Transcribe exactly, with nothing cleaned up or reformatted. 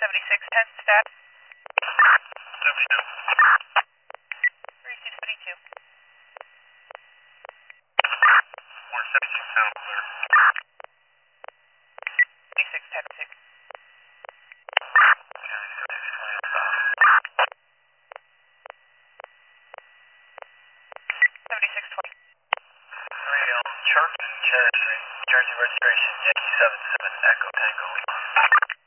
seventy-six ten, stat. seventy-two. thirty-two seventy-two. one seventy-six ten, clear. seventy-six ten six. County seventy-six twenty on stop. seventy-six twenty. three on Church and Cherry Street, Jersey registration, Yankee seven seven, Echo Tango Lima.